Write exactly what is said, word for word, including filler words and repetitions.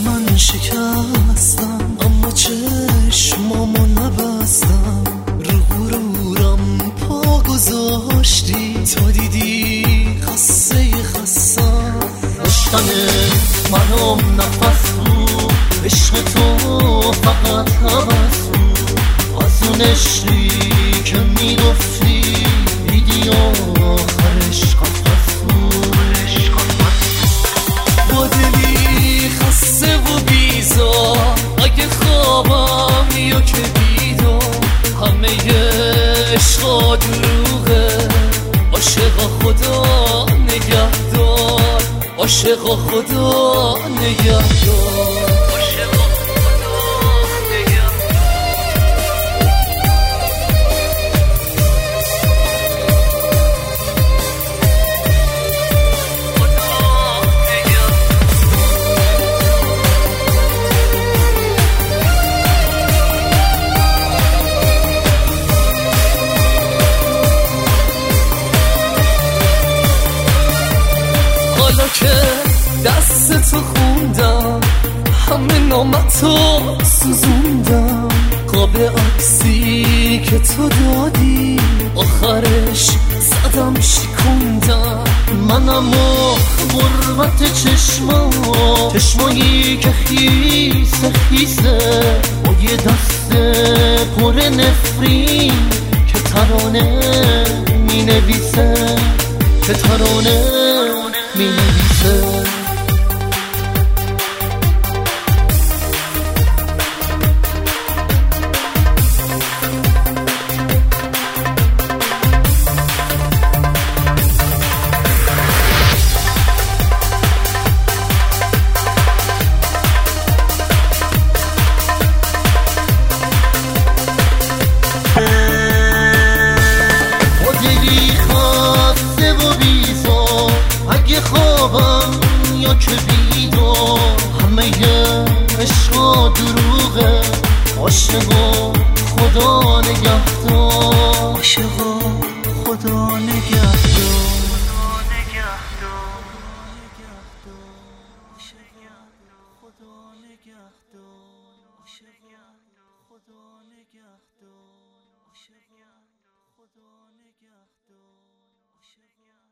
من شکستم اما چشمامو نبستم، رو غرورم پا گذاشتی تا دیدی خسته خستم. داشتن منم نفس بود، عشق تو فقط هوس بود، از اون عشقی که میگفتی دیدی آخرش قفس بود. با دلی خسته و بیزار اگه خوابم یا که بیدار، همه عشقا دروغه، عاشقا خدا نگهدار، عاشقا خدا نگهدار. حالا که دست تو خوندم همه نامتو سوزوندم، قاب عکسی که تو دادی آخرش زدم شکوندم. منم و غربت چشما، چشمایی که خیسه خیسه، با یه دست پر نفرین که ترانه می نویسه، که ترانه می نویسه. خوابم یا که بیدار، همه عشقا دروغه، عاشقا خدا نگهدار، عاشقا خدا نگهدار. خدا نگهدار.